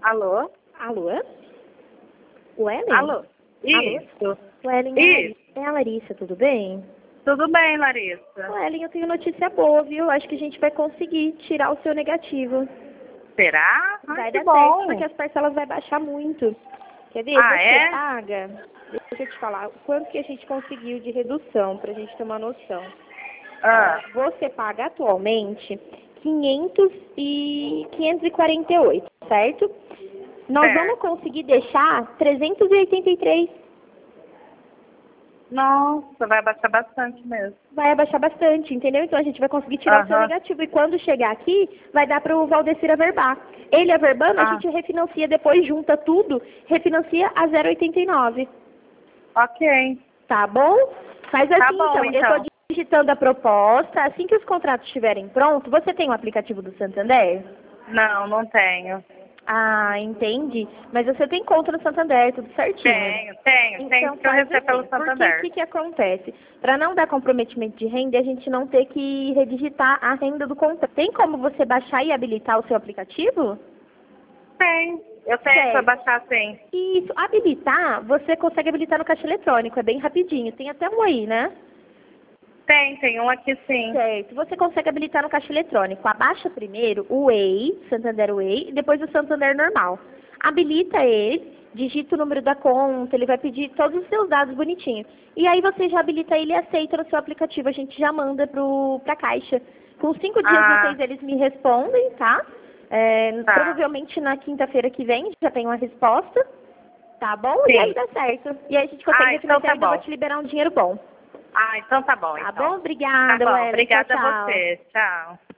Alô? Alô? Wellen? Alô? Isso. Wellen, Isso. é a Larissa, tudo bem? Tudo bem, Larissa? Wellen, eu tenho notícia boa, viu? Acho que a gente vai conseguir tirar o seu negativo. Será? Vai que dar bom. certo, porque as parcelas vai baixar muito. Quer ver? Ah, Você é? paga... Deixa eu te falar, quanto que a gente conseguiu de redução, pra gente ter uma noção. Ah, Você paga atualmente 548, certo? Nós certo. vamos conseguir deixar 383. Nossa, vai baixar bastante mesmo. Vai abaixar bastante, entendeu? Então a gente vai conseguir tirar o seu Aham. negativo. E quando chegar aqui, vai dar para o Valdecir averbar. Ele averbando, a Ah, gente refinancia depois, junta tudo, refinancia a 0,89. ok. Tá bom? Faz Tá assim, bom, então. Eu então. estou digitando a proposta. Assim que os contratos estiverem prontos, você tem o aplicativo do Santander? Não, não tenho. Ah, entendi. Mas você tem conta no Santander, tudo certinho. Tenho, Então que eu faz recebo pelo assim, porque o Santander. que acontece? Para não dar comprometimento de renda, a gente não ter que redigitar a renda do contrato. Tem como você baixar e habilitar o seu aplicativo? Tem. Eu tenho Certo. pra baixar, sim. Isso, habilitar, você consegue habilitar no caixa eletrônico, é bem rapidinho. Tem até um aí, né? Tem um aqui, sim. Certo, você consegue habilitar no caixa eletrônico. Abaixa primeiro o Way, Santander Way, e depois o Santander normal. Habilita ele, digita o número da conta, ele vai pedir todos os seus dados bonitinho. E aí você já habilita ele e aceita no seu aplicativo, a gente já manda pra caixa. Com 5 dias úteis eles me respondem, tá? Tá. Provavelmente na quinta-feira que vem já tem uma resposta, tá bom? Sim. E aí dá certo. E aí a gente consegue Então refinanciar tá e ainda vou bom. te liberar um dinheiro bom. Então tá bom, Tá então. bom? Obrigada, Tá bom, Wellen. Tchau, obrigada a tchau. você. Tchau.